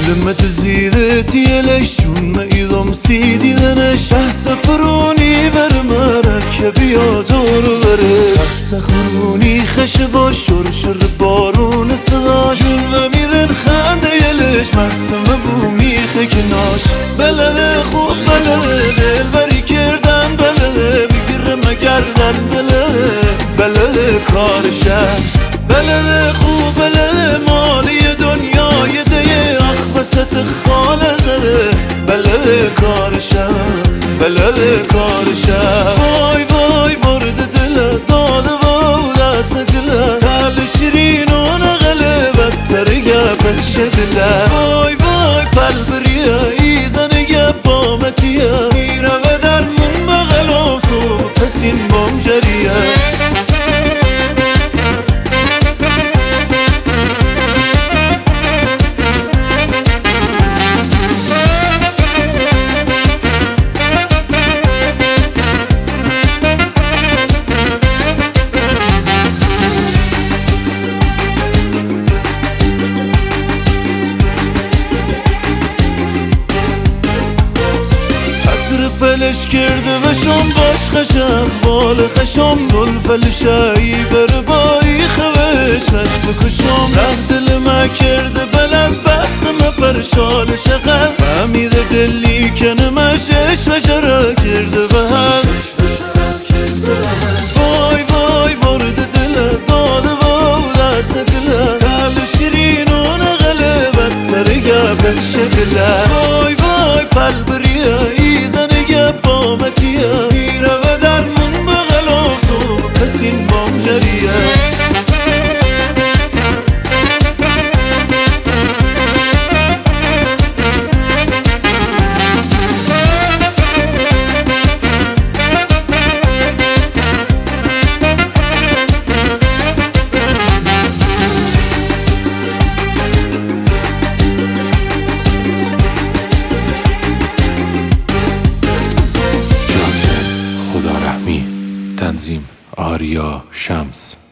لما تزيدتي ليش ما يضم سيدي ذنش سفروني برمر كبي دور بره سخروني خشب وشرشر بارون صدا جون میذن خنده یلش محسم بومی خکناش بلده خوب بلده دلبری کردن بلده بگیرم گردن بلده کارشم بلده خوب بلده مالی دنیای دیه بست خاله زده بلده کارشم وای وای برد دل داده و دست گله تل شیرین و نغله بدتر گپل شدله وای وای پل بریه ایزن گپامتیه میره و در من بغل و صبح پسین بام جریه فلش کرده و شم باش خشم بال خشم زلف شایی بر بایی خوش نش بکشم ره دل ما کرده بلند بحثم پرشال شقد فهمیده دلی کنمش عشق و شرا کرده به هم وای وای برد دل داده و دست گله تل شیرین و نغله بدتر گپل شکله وای وای پل بریه ایزن گپامتیه میره و در من بغل و صبح پسین بام جریه تنظیم آریا شمس